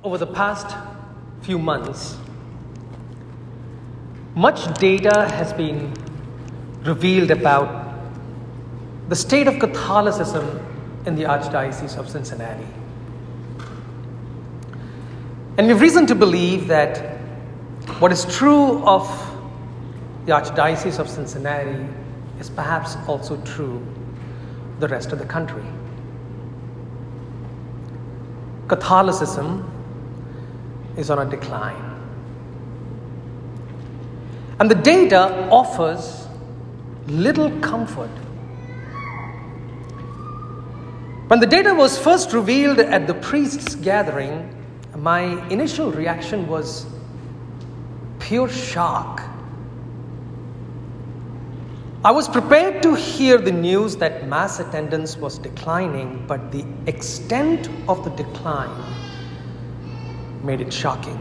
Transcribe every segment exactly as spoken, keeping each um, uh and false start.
over the past few months, much data has been revealed about the state of Catholicism in the Archdiocese of Cincinnati. And we have reason to believe that what is true of the Archdiocese of Cincinnati is perhaps also true the rest of the country. Catholicism is on a decline. And the data offers little comfort. When the data was first revealed at the priests' gathering, my initial reaction was pure shock. I was prepared to hear the news that mass attendance was declining, but the extent of the decline made it shocking.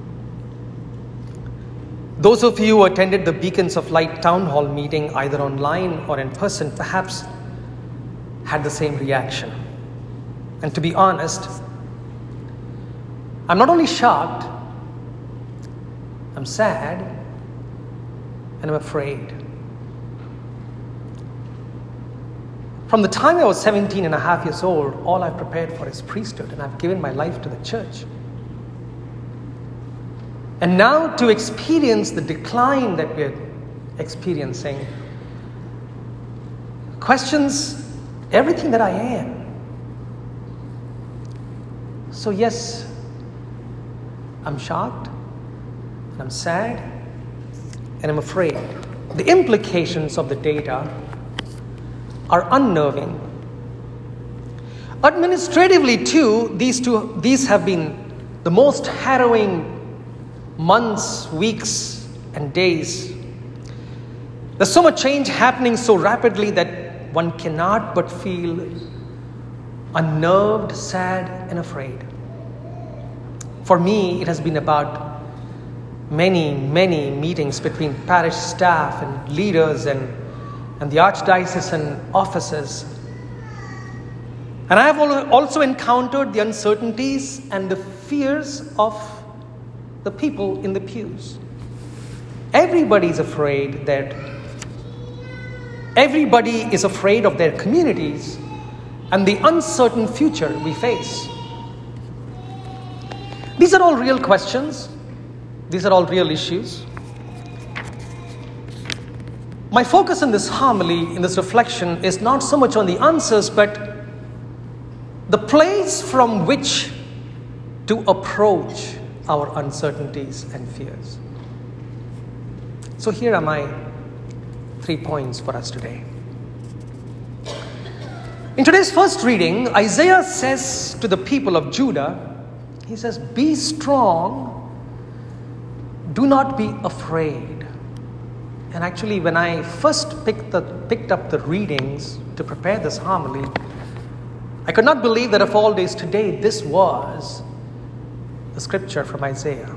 Those of you who attended the Beacons of Light Town Hall meeting, either online or in person, perhaps had the same reaction. And to be honest, I'm not only shocked, I'm sad, and I'm afraid. From the time I was seventeen and a half years old, all I've prepared for is priesthood, and I've given my life to the church. And now to experience the decline that we're experiencing questions everything that I am. So yes, I'm shocked, and I'm sad, and I'm afraid. The implications of the data are unnerving. Administratively too, these two these have been the most harrowing months, weeks, and days. There's so much change happening so rapidly that one cannot but feel unnerved, sad, and afraid. For me, it has been about many, many meetings between parish staff and leaders and, and the archdiocesan officers. And I have also encountered the uncertainties and the fears of the people in the pews. Everybody is afraid that everybody is afraid of their communities and the uncertain future we face. These are all real questions. These are all real issues. My focus in this homily, in this reflection, is not so much on the answers, but the place from which to approach our uncertainties and fears. So here are my three points for us today. In today's first reading, Isaiah says to the people of Judah, he says, "Be strong, do not be afraid." And actually, when I first picked, the, picked up the readings to prepare this homily, I could not believe that of all days today, this was the scripture from Isaiah.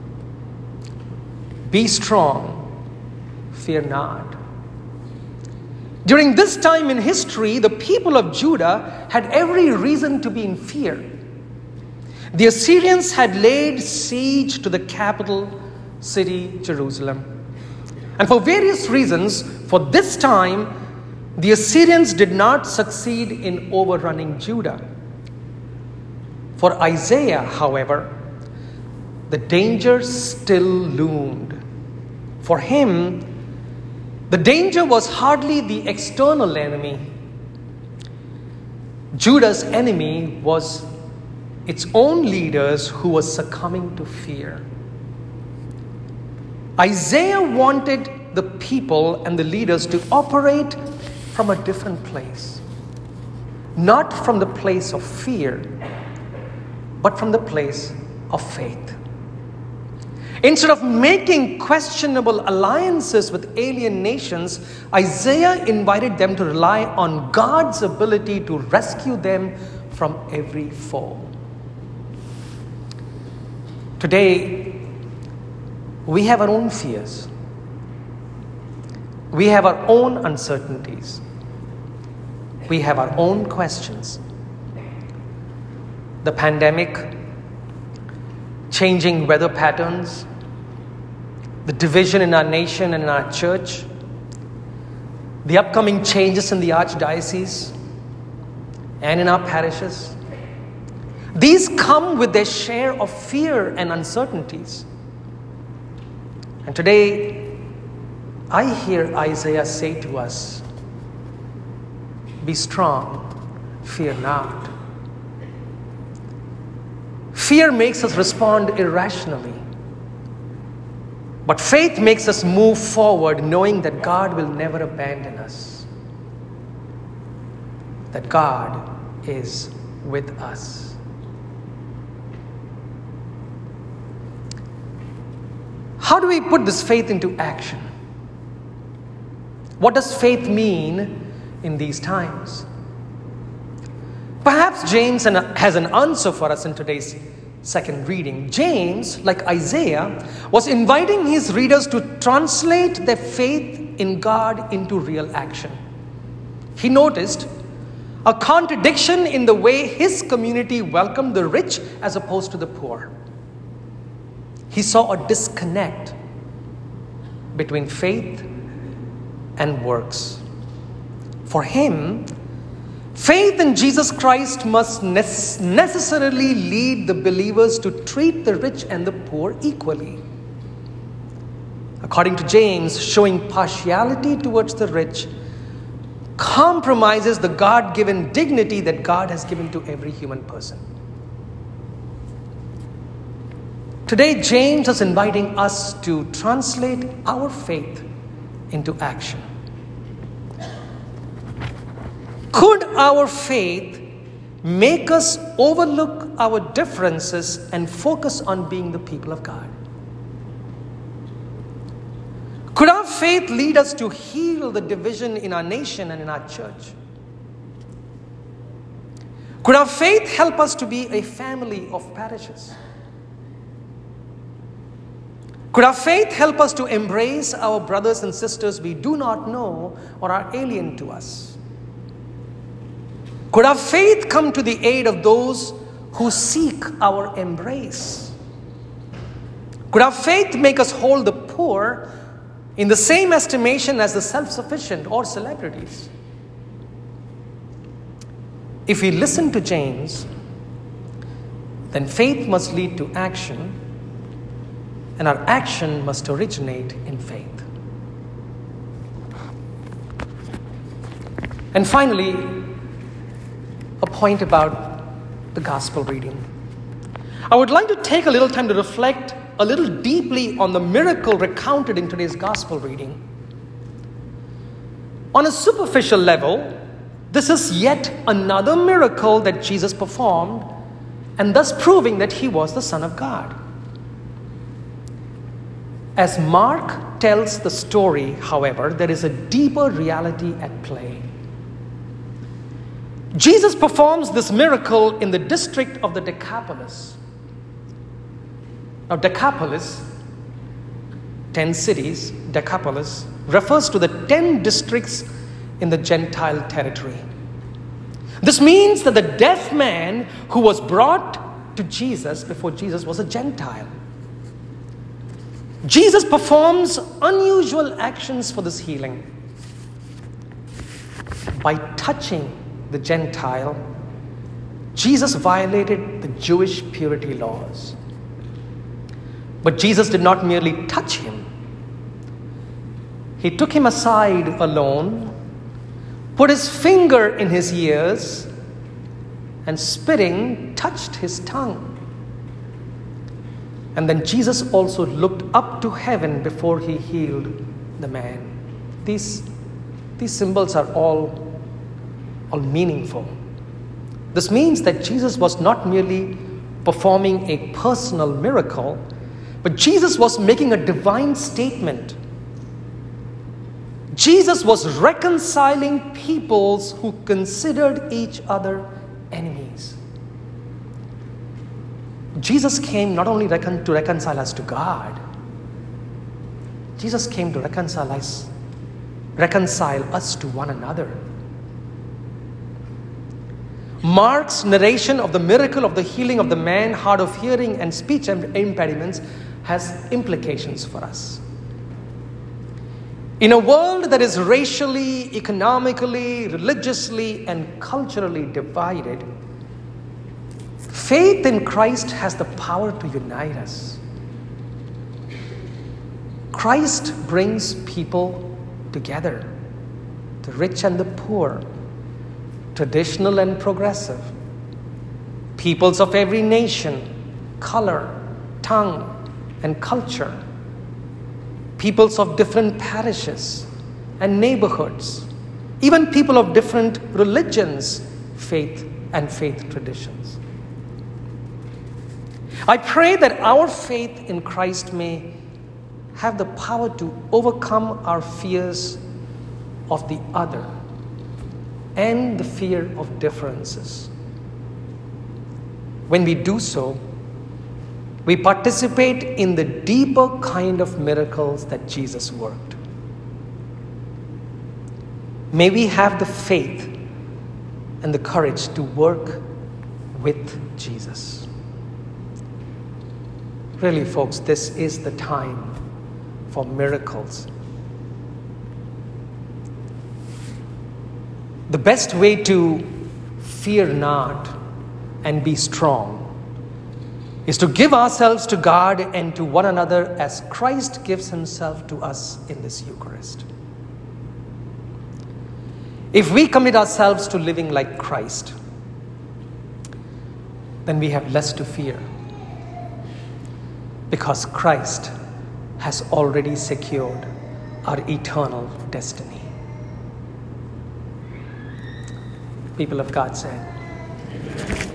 Be strong, fear not. During this time in history, the people of Judah had every reason to be in fear. The Assyrians had laid siege to the capital city, Jerusalem. And for various reasons, for this time, the Assyrians did not succeed in overrunning Judah. For Isaiah, however, the danger still loomed. For him, the danger was hardly the external enemy. Judah's enemy was its own leaders who were succumbing to fear. Isaiah wanted the people and the leaders to operate from a different place. Not from the place of fear, but from the place of faith. Instead of making questionable alliances with alien nations, Isaiah invited them to rely on God's ability to rescue them from every foe. Today, we have our own fears. We have our own uncertainties. We have our own questions. The pandemic, changing weather patterns, the division in our nation and in our church, the upcoming changes in the archdiocese and in our parishes. These come with their share of fear and uncertainties. And today, I hear Isaiah say to us, "Be strong, fear not." Fear makes us respond irrationally. But faith makes us move forward knowing that God will never abandon us. That God is with us. How do we put this faith into action? What does faith mean in these times? Perhaps James has an answer for us in today's second reading. James, like Isaiah, was inviting his readers to translate their faith in God into real action. He noticed a contradiction in the way his community welcomed the rich as opposed to the poor. He saw a disconnect between faith and works. For him, faith in Jesus Christ must necessarily lead the believers to treat the rich and the poor equally. According to James, showing partiality towards the rich compromises the God-given dignity that God has given to every human person. Today, James is inviting us to translate our faith into action. Could our faith make us overlook our differences and focus on being the people of God? Could our faith lead us to heal the division in our nation and in our church? Could our faith help us to be a family of parishes? Could our faith help us to embrace our brothers and sisters we do not know or are alien to us? Could our faith come to the aid of those who seek our embrace? Could our faith make us hold the poor in the same estimation as the self-sufficient or celebrities? If we listen to James, then faith must lead to action, and our action must originate in faith. And finally, a point about the gospel reading. I would like to take a little time to reflect a little deeply on the miracle recounted in today's gospel reading. On a superficial level, this is yet another miracle that Jesus performed, and thus proving that he was the Son of God. As Mark tells the story, however, there is a deeper reality at play. Jesus performs this miracle in the district of the Decapolis. Now, Decapolis, ten cities, Decapolis, refers to the ten districts in the Gentile territory. This means that the deaf man who was brought to Jesus before Jesus was a Gentile. Jesus performs unusual actions for this healing. By touching the Gentile, Jesus violated the Jewish purity laws. But Jesus did not merely touch him. He took him aside alone, put his finger in his ears, and spitting, touched his tongue. And then Jesus also looked up to heaven before he healed the man. These, these symbols are all all meaningful. This means that Jesus was not merely performing a personal miracle, but Jesus was making a divine statement. Jesus was reconciling peoples who considered each other enemies. Jesus came not only recon- to reconcile us to God, Jesus came to reconcile us, reconcile us to one another. Mark's narration of the miracle of the healing of the man hard of hearing and speech impediments has implications for us. In a world that is racially, economically, religiously, and culturally divided, faith in Christ has the power to unite us. Christ brings people together, the rich and the poor, traditional and progressive, peoples of every nation, color, tongue, and culture, peoples of different parishes and neighborhoods, even people of different religions, faith and faith traditions. I pray that our faith in Christ may have the power to overcome our fears of the other and the fear of differences. When we do so, we participate in the deeper kind of miracles that Jesus worked. May we have the faith and the courage to work with Jesus. Really, folks, this is the time for miracles. The best way to fear not and be strong is to give ourselves to God and to one another as Christ gives himself to us in this Eucharist. If we commit ourselves to living like Christ, then we have less to fear, because Christ has already secured our eternal destiny. People of God said,